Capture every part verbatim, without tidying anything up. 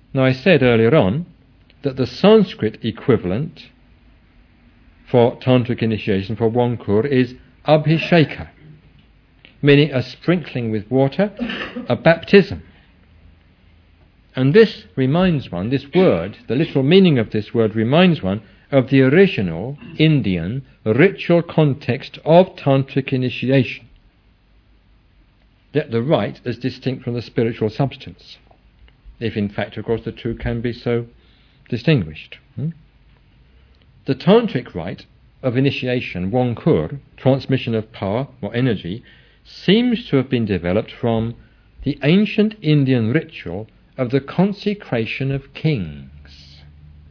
Now, I said earlier on that the Sanskrit equivalent for tantric initiation, for Wongkur, is abhisheka, meaning a sprinkling with water, a baptism. And this reminds one, this word, the literal meaning of this word reminds one of the original Indian ritual context of tantric initiation. That the rite is distinct from the spiritual substance, if in fact, of course, the two can be so distinguished. Hmm? The tantric rite of initiation, Wongkur, transmission of power or energy, seems to have been developed from the ancient Indian ritual of the consecration of kings.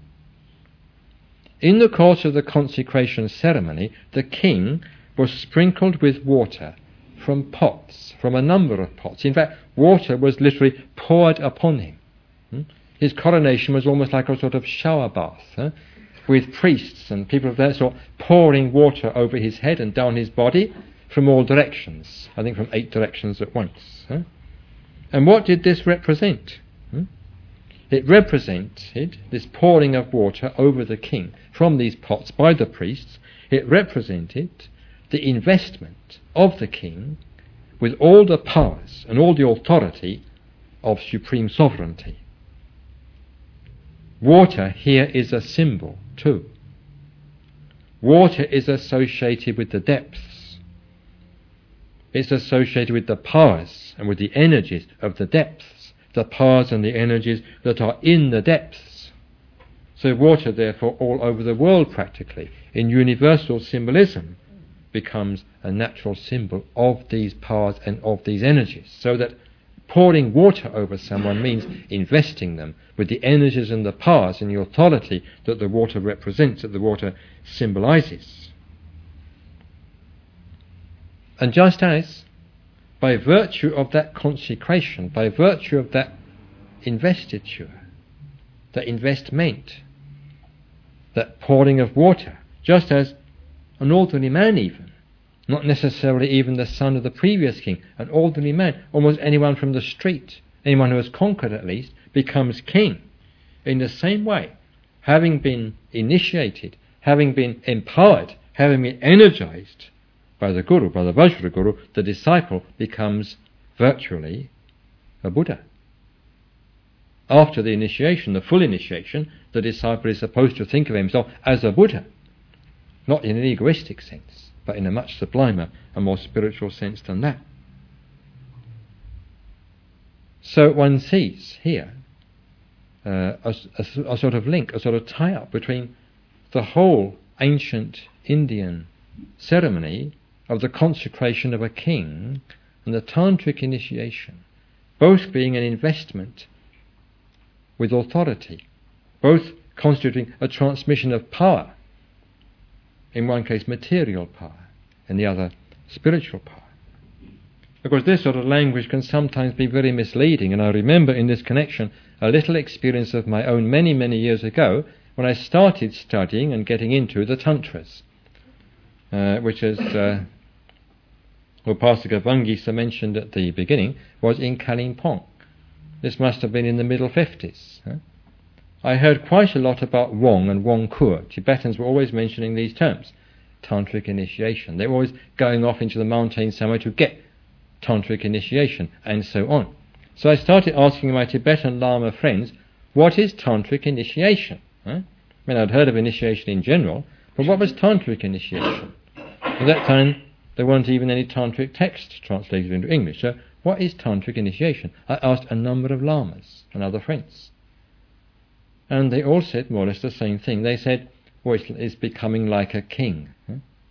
In the course of the consecration ceremony, the king was sprinkled with water from pots, from a number of pots. In fact, water was literally poured upon him. Hmm? His coronation was almost like a sort of shower bath, huh? with priests and people of that sort pouring water over his head and down his body from all directions, I think from eight directions at once. Huh? And what did this represent? Hmm? It represented, this pouring of water over the king from these pots by the priests, it represented the investment of the king with all the powers and all the authority of supreme sovereignty. Water here is a symbol too. Water is associated with the depths. It's associated with the powers and with the energies of the depths, the powers and the energies that are in the depths. So water, therefore, all over the world practically, in universal symbolism, becomes a natural symbol of these powers and of these energies. So that pouring water over someone means investing them with the energies and the powers and the authority that the water represents, that the water symbolizes. And just as, by virtue of that consecration, by virtue of that investiture, that investment, that pouring of water, just as an ordinary man even, not necessarily even the son of the previous king, an ordinary man, almost anyone from the street, anyone who has conquered at least, becomes king. In the same way, having been initiated, having been empowered, having been energized by the Guru, by the Vajra Guru, the disciple becomes virtually a Buddha. After the initiation, the full initiation, the disciple is supposed to think of himself as a Buddha, not in an egoistic sense, but in a much sublimer and more spiritual sense than that. So one sees here uh, a, a, a sort of link, a sort of tie-up between the whole ancient Indian ceremony of the consecration of a king and the tantric initiation, both being an investment with authority, both constituting a transmission of power, in one case material power, in the other spiritual power. Of course, this sort of language can sometimes be very misleading, and I remember in this connection a little experience of my own many, many years ago when I started studying and getting into the Tantras, uh, which is, uh, well, Pastor Gavangisa mentioned at the beginning, was in Kalimpong. This must have been in the middle fifties. Huh? I heard quite a lot about Wong and Wongkur. Tibetans were always mentioning these terms, tantric initiation. They were always going off into the mountains somewhere to get tantric initiation, and so on. So I started asking my Tibetan Lama friends, what is tantric initiation? Huh? I mean, I'd heard of initiation in general, but what was tantric initiation? At that time, there weren't even any tantric texts translated into English. So what is tantric initiation? I asked a number of lamas and other friends. And they all said more or less the same thing. They said, well, it's, it's becoming like a king. Huh?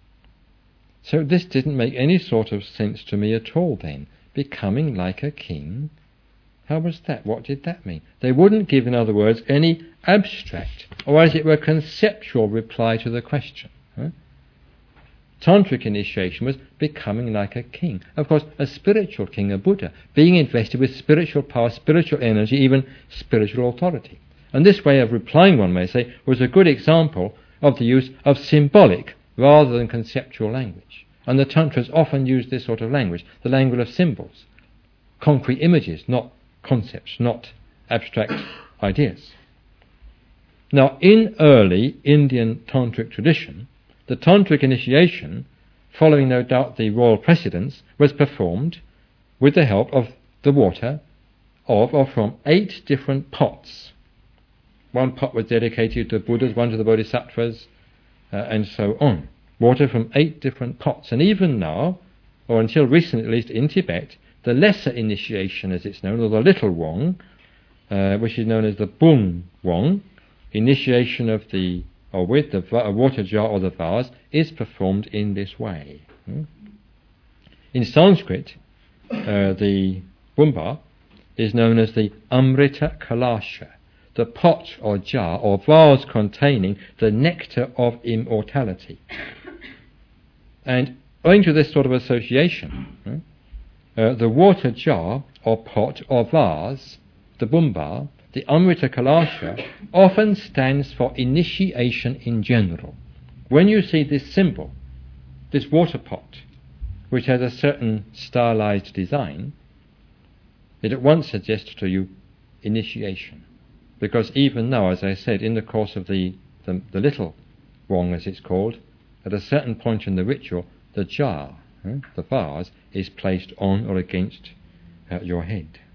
So this didn't make any sort of sense to me at all then. Becoming like a king? How was that? What did that mean? They wouldn't give, in other words, any abstract, or as it were, conceptual reply to the question. Huh? Tantric initiation was becoming like a king. Of course, a spiritual king, a Buddha, being invested with spiritual power, spiritual energy, even spiritual authority. And this way of replying, one may say, was a good example of the use of symbolic rather than conceptual language. And the Tantras often use this sort of language, the language of symbols, concrete images, not concepts, not abstract ideas. Now, in early Indian tantric tradition, the tantric initiation, following no doubt the royal precedents, was performed with the help of the water of or from eight different pots. One pot was dedicated to the Buddhas, one to the Bodhisattvas, uh, and so on. Water from eight different pots. And even now, or until recently at least in Tibet, the lesser initiation as it's known, or the little wong, uh, which is known as the bung wong, initiation of the, or with the va- water jar or the vase, is performed in this way. Hmm? In Sanskrit, uh, the bumba is known as the Amrita Kalasha, the pot or jar or vase containing the nectar of immortality. And owing to this sort of association, hmm, uh, the water jar or pot or vase, the bumba, the Amrita Kalasha, often stands for initiation in general. When you see this symbol, this water pot, which has a certain stylized design, it at once suggests to you initiation. Because even now, as I said, in the course of the, the, the little wong, as it's called, at a certain point in the ritual, the jar, eh, the vase, is placed on or against uh, your head.